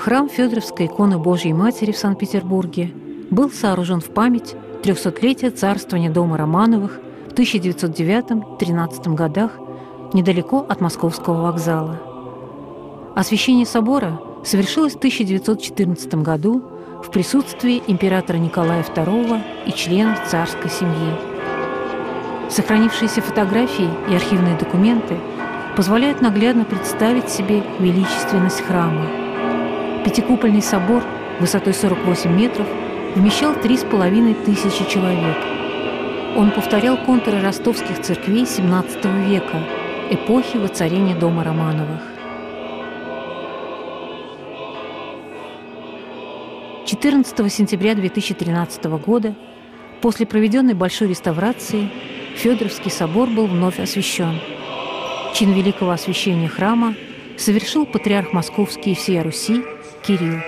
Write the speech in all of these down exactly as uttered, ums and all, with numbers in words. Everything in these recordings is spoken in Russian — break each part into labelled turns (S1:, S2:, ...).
S1: Храм Федоровской иконы Божьей Матери в Санкт-Петербурге был сооружен в память трехсотлетия царствования дома Романовых в тысяча девятьсот девятом — тринадцатом годах недалеко от Московского вокзала. Освящение собора совершилось в тысяча девятьсот четырнадцатом году в присутствии императора Николая второго и членов царской семьи. Сохранившиеся фотографии и архивные документы позволяют наглядно представить себе величественность храма. Пятикупольный собор высотой сорок восемь метров вмещал три с половиной тысячи человек. Он повторял контуры ростовских церквей семнадцатого века, эпохи воцарения дома Романовых. четырнадцатого сентября две тысячи тринадцатого года, после проведенной большой реставрации, Федоровский собор был вновь освящен. Чин великого освящения храма совершил патриарх Московский и всея Руси Кирилл.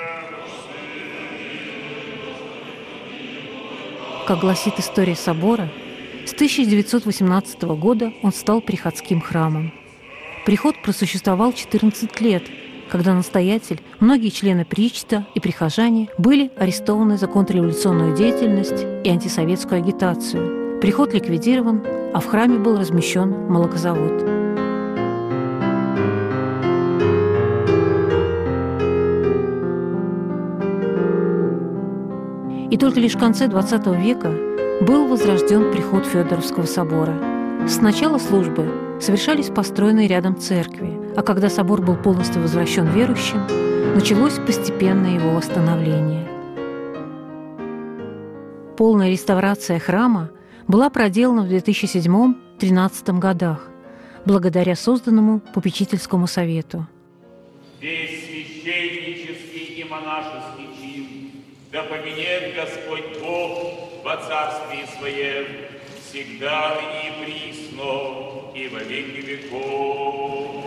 S1: Как гласит история собора, с тысяча девятьсот восемнадцатого года он стал приходским храмом. Приход просуществовал четырнадцать лет, когда настоятель, многие члены причта и прихожане были арестованы за контрреволюционную деятельность и антисоветскую агитацию. Приход ликвидирован, а в храме был размещен молокозавод. И только лишь в конце двадцатого века был возрожден приход Федоровского собора. С начала службы совершались построенные рядом церкви, а когда собор был полностью возвращен верующим, началось постепенное его восстановление. Полная реставрация храма была проделана в две тысячи седьмом — две тысячи тринадцатом годах, благодаря созданному попечительскому совету.
S2: Весь священнический и монашеский чин да поменяет Господь Бог во царстве Своем, всегда и присно, и во веки веков.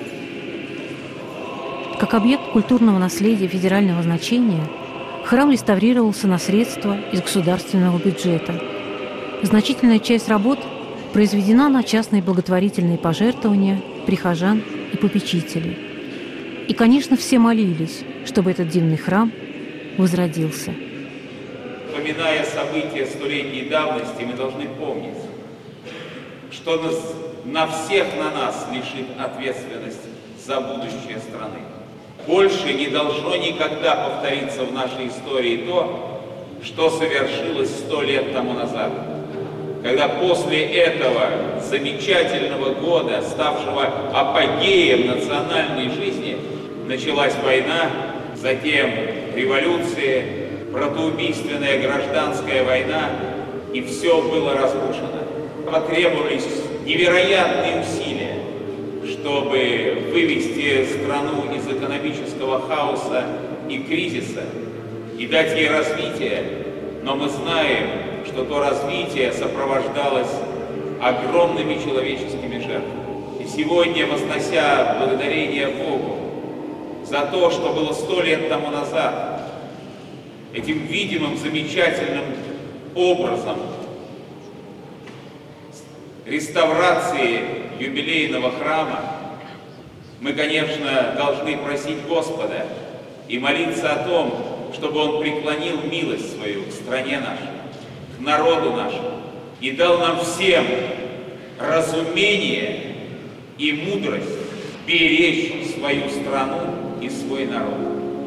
S1: Как объект культурного наследия федерального значения, храм реставрировался на средства из государственного бюджета. Значительная часть работ произведена на частные благотворительные пожертвования прихожан и попечителей. И, конечно, все молились, чтобы этот дивный храм возродился.
S2: Вспоминая события столетней давности, мы должны помнить, что на всех на нас лежит ответственность за будущее страны. Больше не должно никогда повториться в нашей истории то, что совершилось сто лет тому назад, когда после этого замечательного года, ставшего апогеем национальной жизни, началась война, затем революция, братоубийственная гражданская война, и все было разрушено. Потребовались невероятные усилия, чтобы вывести страну из экономического хаоса и кризиса и дать ей развитие, но мы знаем, что то развитие сопровождалось огромными человеческими жертвами. И сегодня, вознося благодарение Богу за то, что было сто лет тому назад, этим видимым, замечательным образом реставрации юбилейного храма, мы, конечно, должны просить Господа и молиться о том, чтобы Он преклонил милость свою к стране нашей, к народу нашему, и дал нам всем разумение и мудрость беречь свою страну и свой народ.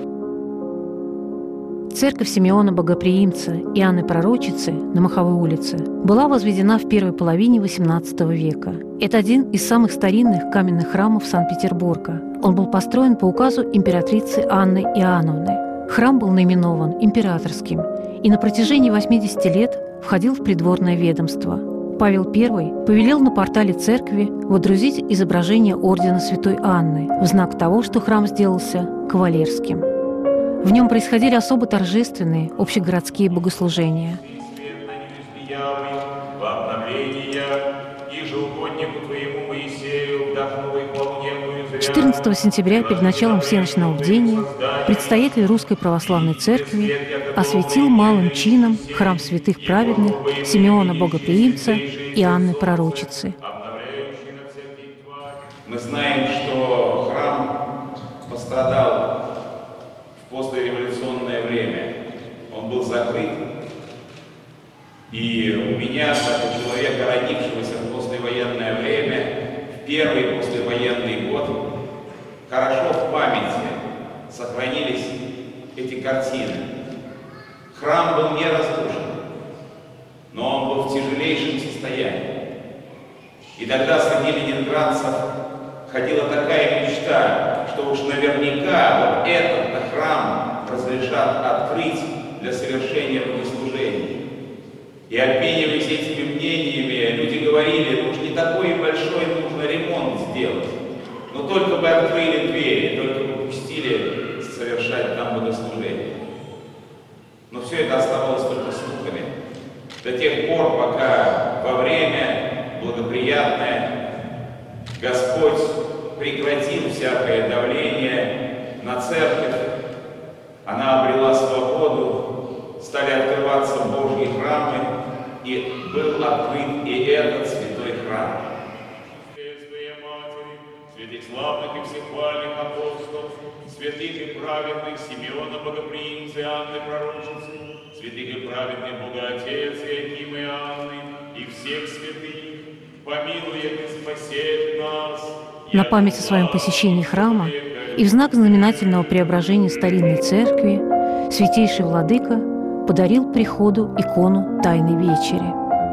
S1: Церковь Симеона Богоприимца и Анны Пророчицы на Маховой улице была возведена в первой половине восемнадцатого века. Это один из самых старинных каменных храмов Санкт-Петербурга. Он был построен по указу императрицы Анны Иоанновны. Храм был наименован императорским и на протяжении восьмидесяти лет входил в придворное ведомство. Павел Первый повелел на портале церкви водрузить изображение ордена Святой Анны в знак того, что храм сделался кавалерским. В нем происходили особо торжественные общегородские богослужения. четырнадцатого сентября, перед началом всеночного бдения, предстоятель Русской Православной Церкви осветил малым чином храм святых праведных Симеона Богоприимца и Анны Пророчицы.
S2: Мы знаем, что храм пострадал послереволюционное время он был закрыт. И у меня, как у человека, родившегося в послевоенное время, в первый послевоенный год, хорошо в памяти сохранились эти картины. Храм был не разрушен, но он был в тяжелейшем состоянии. И тогда среди ленинградцев ходила такая мечта, что уж наверняка вот этот храм разрешат открыть для совершения богослужений. И обмениваясь этими мнениями, люди говорили, ну уж не такой большой нужно ремонт сделать. Но только бы открыли двери, только бы пустили совершать там богослужение. Но все это оставалось только слухами. До тех пор, пока во время благоприятное Господь прекратил всякое давление на церковь, она обрела свободу, стали открываться Божьи храмы, и был открыт и этот святой храм. Святых славных и всехвальных апостолов, святых и праведных Симеона Богоприимца и Анны Пророчицы, святых и праведных Богоотец Иакима и Анны, и всех святых, помилует и спасет нас.
S1: На память о своем посещении храма и в знак знаменательного преображения старинной церкви святейший владыка подарил приходу икону Тайной Вечери.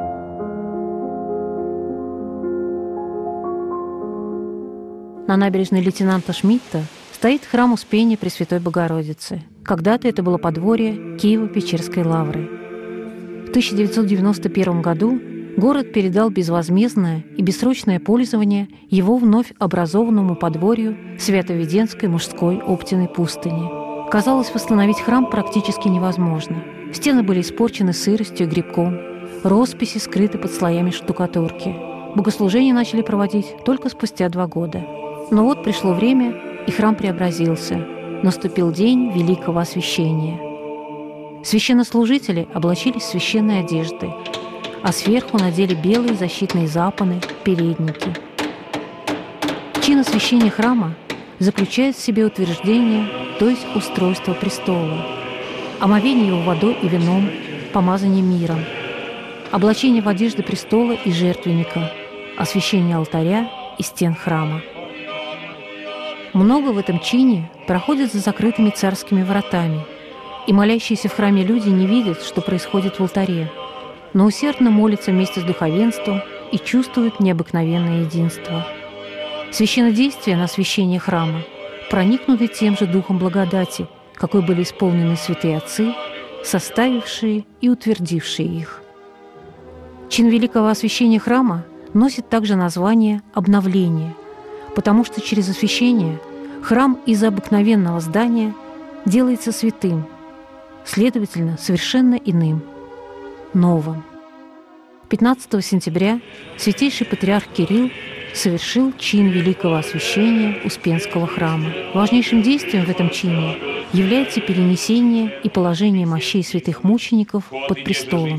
S1: На набережной лейтенанта Шмидта стоит храм Успения Пресвятой Богородицы. Когда-то это было подворье Киево-Печерской лавры. В тысяча девятьсот девяносто первом году город передал безвозмездное и бессрочное пользование его вновь образованному подворью Свято-Веденской мужской Оптиной пустыни. Казалось, восстановить храм практически невозможно. Стены были испорчены сыростью и грибком, росписи скрыты под слоями штукатурки. Богослужения начали проводить только спустя два года. Но вот пришло время, и храм преобразился. Наступил день Великого Освящения. Священнослужители облачились в священные одежды, а сверху надели белые защитные запоны, передники. Чин освящения храма заключает в себе утверждение, то есть устройство престола, омовение его водой и вином, помазание миром, облачение в одежды престола и жертвенника, освящение алтаря и стен храма. Много в этом чине проходит за закрытыми царскими вратами, и молящиеся в храме люди не видят, что происходит в алтаре, но усердно молятся вместе с духовенством и чувствуют необыкновенное единство. Священнодействия на освящение храма проникнуты тем же духом благодати, какой были исполнены святые отцы, составившие и утвердившие их. Чин великого освящения храма носит также название «обновление», потому что через освящение храм из обыкновенного здания делается святым, следовательно, совершенно иным, новым. пятнадцатого сентября святейший патриарх Кирилл совершил чин великого освящения Успенского храма. Важнейшим действием в этом чине является перенесение и положение мощей святых мучеников под престолом.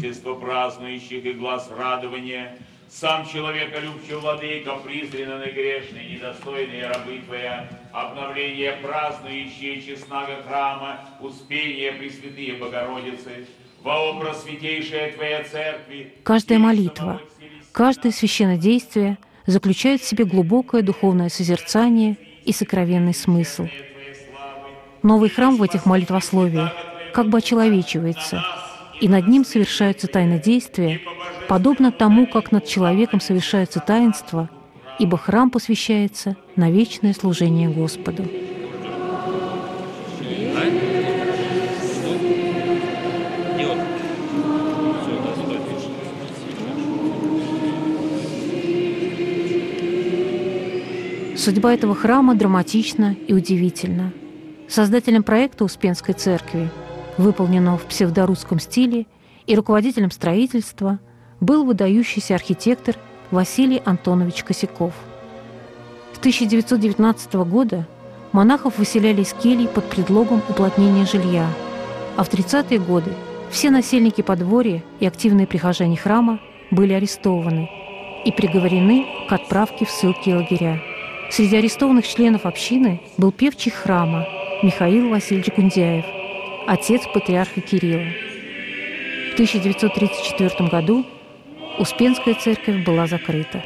S2: Сам человеколюбчий владыка, презренный, грешный, недостойные рабы Твоя, обновление празднующие честного храма, Успения Пресвятые Богородицы, во образ святейшая Твоя Церкви.
S1: Каждая молитва, каждое священнодействие заключает в себе глубокое духовное созерцание и сокровенный смысл. Новый храм в этих молитвословиях как бы очеловечивается, и над ним совершаются тайнодействия, подобно тому, как над человеком совершаются таинства, ибо храм посвящается на вечное служение Господу. Судьба этого храма драматична и удивительна. Создателем проекта Успенской церкви, выполненного в псевдорусском стиле, и руководителем строительства был выдающийся архитектор Василий Антонович Косяков. С тысяча девятьсот девятнадцатого года монахов выселяли из келий под предлогом уплотнения жилья, а в тридцатые годы все насельники подворья и активные прихожане храма были арестованы и приговорены к отправке в ссылки и лагеря. Среди арестованных членов общины был певчий храма, Михаил Васильевич Гундяев, отец патриарха Кирилла. В тысяча девятьсот тридцать четвёртом году Успенская церковь была закрыта.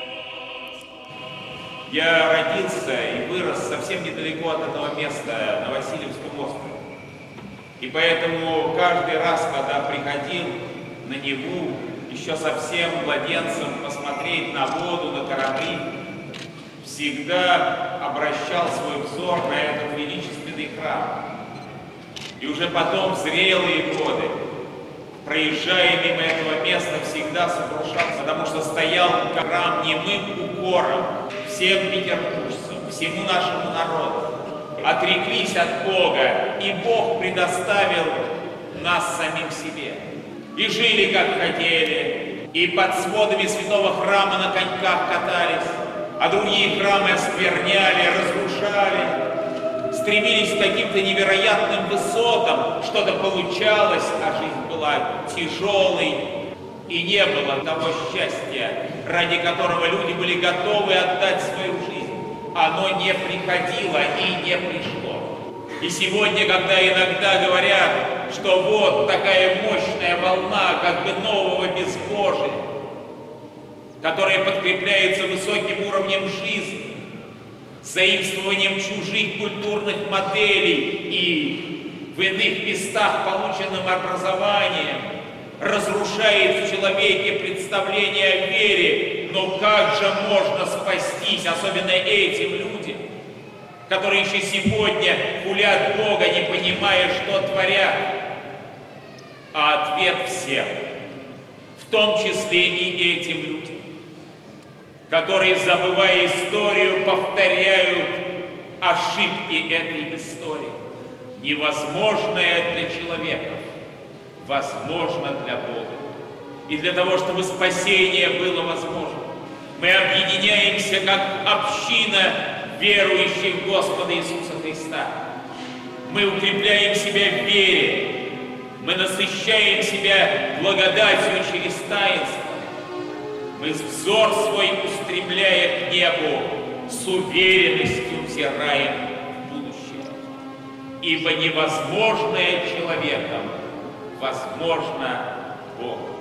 S2: Я родился и вырос совсем недалеко от этого места, на Васильевском острове. И поэтому каждый раз, когда приходил на Неву, еще совсем младенцем, посмотреть на воду, на корабли, всегда обращал свой взор на этот величественный храм. И уже потом, в зрелые годы, проезжая мимо этого места, всегда сокрушался, потому что стоял храм немым укором всем петербуржцам, всему нашему народу. Отреклись от Бога, и Бог предоставил нас самим себе. И жили, как хотели, и под сводами святого храма на коньках катались, а другие храмы оскверняли, разрушали, стремились к каким-то невероятным высотам, что-то получалось, а жизнь была тяжелой, и не было того счастья, ради которого люди были готовы отдать свою жизнь. Оно не приходило и не пришло. И сегодня, когда иногда говорят, что вот такая мощная волна как бы нового безбожия, которая подкрепляется высоким уровнем жизни, заимствованием чужих культурных моделей и в иных местах полученным образованием, разрушает в человеке представление о вере. Но как же можно спастись, особенно этим людям, которые еще сегодня хулят Бога, не понимая, что творят? А ответ всем, в том числе и этим людям, которые, забывая историю, повторяют ошибки этой истории. Невозможное для человека возможно для Бога. И для того, чтобы спасение было возможно, мы объединяемся как община верующих в Господа Иисуса Христа. Мы укрепляем себя в вере, мы насыщаем себя благодатью через таинство. Мы взор свой устремляя к небу, с уверенностью взираем в будущее. Ибо невозможное человеком возможно Богу.